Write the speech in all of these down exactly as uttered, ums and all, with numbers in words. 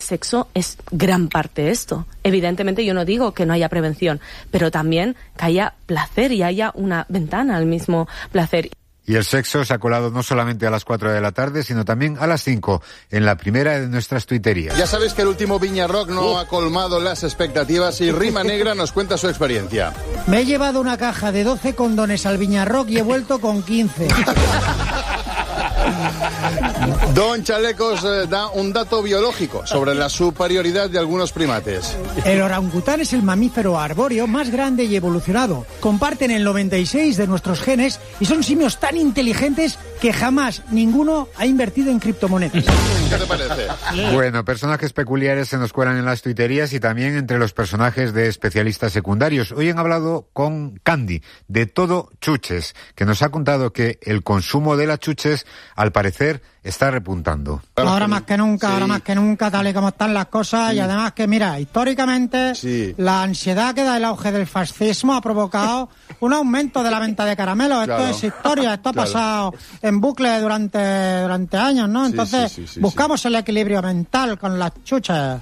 sexo es gran parte de esto. Evidentemente yo no digo que no haya prevención, pero también que haya placer y haya una ventana al mismo placer. Y el sexo se ha colado no solamente a las cuatro de la tarde, sino también a las cinco, en la primera de nuestras tuiterías. Ya sabéis que el último Viña Rock no ha colmado las expectativas y Rima Negra nos cuenta su experiencia. Me he llevado una caja de doce condones al Viña Rock y he vuelto con quince. Don Chalecos eh, da un dato biológico sobre la superioridad de algunos primates. El orangután es el mamífero arbóreo más grande y evolucionado. Comparten el noventa y seis de nuestros genes y son simios tan inteligentes que jamás ninguno ha invertido en criptomonedas. ¿Qué te parece? Bueno, personajes peculiares se nos cuelan en las tuiterías y también entre los personajes de especialistas secundarios. Hoy han hablado con Candy, de Todo Chuches, que nos ha contado que el consumo de las chuches, al parecer, está repuntando. Ahora más que nunca, sí. ahora más que nunca, tal y como están las cosas, sí. Y además que, mira, históricamente, sí. la ansiedad que da el auge del fascismo ha provocado un aumento de la venta de caramelos. Claro. Esto es historia, esto ha claro. pasado en bucle durante, durante años, ¿no? Entonces, sí, sí, sí, sí, buscamos sí. el equilibrio mental con las chuchas.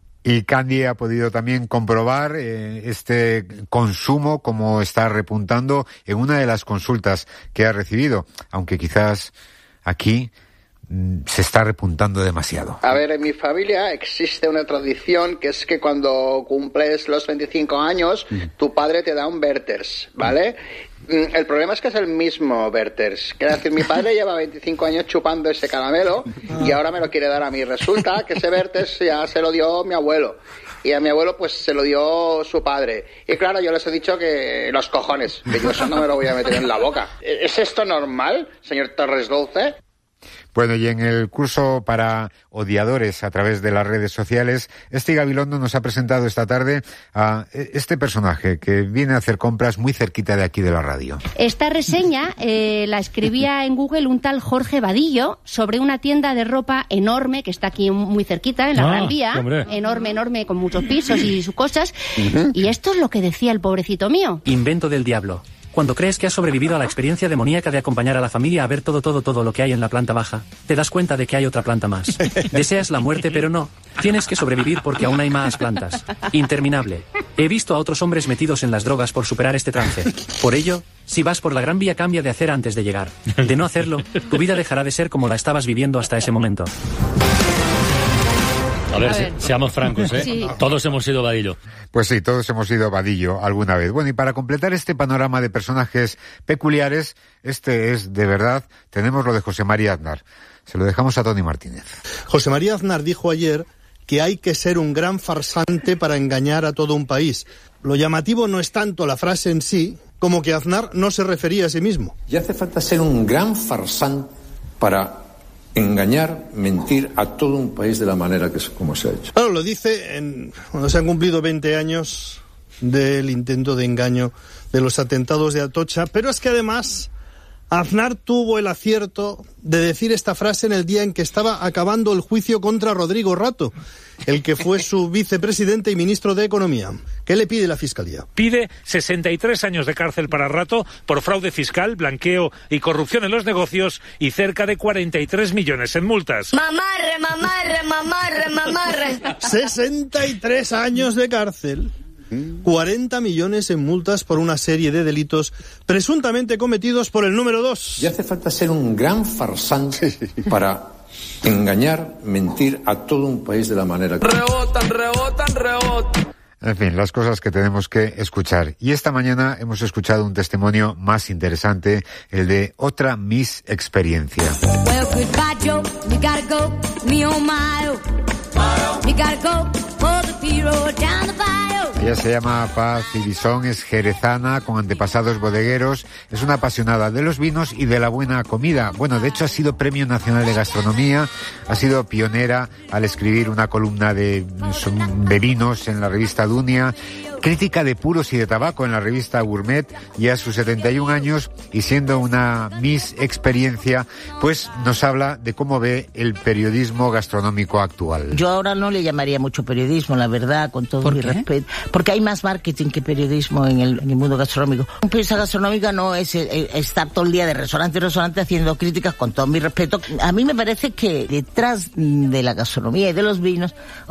Y Candy ha podido también comprobar eh, este consumo, como está repuntando en una de las consultas que ha recibido, aunque quizás aquí mm, se está repuntando demasiado. A ver, en mi familia existe una tradición que es que cuando cumples los veinticinco años, mm. tu padre te da un Werther's, ¿vale? Mm. El problema es que es el mismo Werther's. Quiero decir, mi padre lleva veinticinco años chupando ese caramelo y ahora me lo quiere dar a mí. Resulta que ese Werther's ya se lo dio mi abuelo. Y a mi abuelo pues se lo dio su padre. Y claro, yo les he dicho que los cojones, que yo eso no me lo voy a meter en la boca. ¿Es esto normal, señor Torres Dulce? Bueno, y en el curso para odiadores a través de las redes sociales, Esti Gabilondo nos ha presentado esta tarde a este personaje que viene a hacer compras muy cerquita de aquí de la radio. Esta reseña eh, la escribía en Google un tal Jorge Vadillo sobre una tienda de ropa enorme que está aquí muy cerquita, en la ah, Gran Vía, hombre. enorme, enorme, con muchos pisos y sus cosas. Uh-huh. Y esto es lo que decía el pobrecito mío. Invento del diablo. Cuando crees que has sobrevivido a la experiencia demoníaca de acompañar a la familia a ver todo, todo, todo lo que hay en la planta baja, te das cuenta de que hay otra planta más. Deseas la muerte, pero no. Tienes que sobrevivir porque aún hay más plantas. Interminable. He visto a otros hombres metidos en las drogas por superar este trance. Por ello, si vas por la Gran Vía, cambia de hacer antes de llegar. De no hacerlo, tu vida dejará de ser como la estabas viviendo hasta ese momento. A ver, a ver. Se, seamos francos, ¿eh? Sí. Todos hemos sido Vadillo. Pues sí, todos hemos sido Vadillo alguna vez. Bueno, y para completar este panorama de personajes peculiares, este es, de verdad, tenemos lo de José María Aznar. Se lo dejamos a Tony Martínez. José María Aznar dijo ayer que hay que ser un gran farsante para engañar a todo un país. Lo llamativo no es tanto la frase en sí, como que Aznar no se refería a sí mismo. Y hace falta ser un gran farsante para engañar, mentir a todo un país de la manera que como se ha hecho. Claro, lo dice en, cuando se han cumplido veinte años del intento de engaño de los atentados de Atocha, pero es que además Aznar tuvo el acierto de decir esta frase en el día en que estaba acabando el juicio contra Rodrigo Rato, el que fue su vicepresidente y ministro de Economía. ¿Qué le pide la Fiscalía? Pide sesenta y tres años de cárcel para Rato por fraude fiscal, blanqueo y corrupción en los negocios y cerca de cuarenta y tres millones en multas. Mamarre, mamarre, mamarre, mamarre. sesenta y tres años de cárcel, cuarenta millones en multas por una serie de delitos presuntamente cometidos por el número dos. Y hace falta ser un gran farsante para engañar, mentir a todo un país de la manera que... Rebotan, rebotan, rebotan. En fin, las cosas que tenemos que escuchar. Y esta mañana hemos escuchado un testimonio más interesante, el de otra Miss Experiencia. Well, goodbye, Joe. You gotta go, me oh my oh. You gotta go for the Piro down the bayou. Ella se llama Paz Ibisón, es jerezana, con antepasados bodegueros, es una apasionada de los vinos y de la buena comida. Bueno, de hecho ha sido Premio Nacional de Gastronomía, ha sido pionera al escribir una columna de, de vinos en la revista Dunia, crítica de puros y de tabaco en la revista Gourmet, y a sus setenta y un años, y siendo una Miss Experiencia, pues nos habla de cómo ve el periodismo gastronómico actual. Yo ahora no le llamaría mucho periodismo, la verdad, con todo mi respeto, porque hay más marketing que periodismo en el, en el mundo gastronómico. Un periodista gastronómico no es, es estar todo el día de restaurante en restaurante haciendo críticas, con todo mi respeto. A mí me parece que detrás de la gastronomía y de los vinos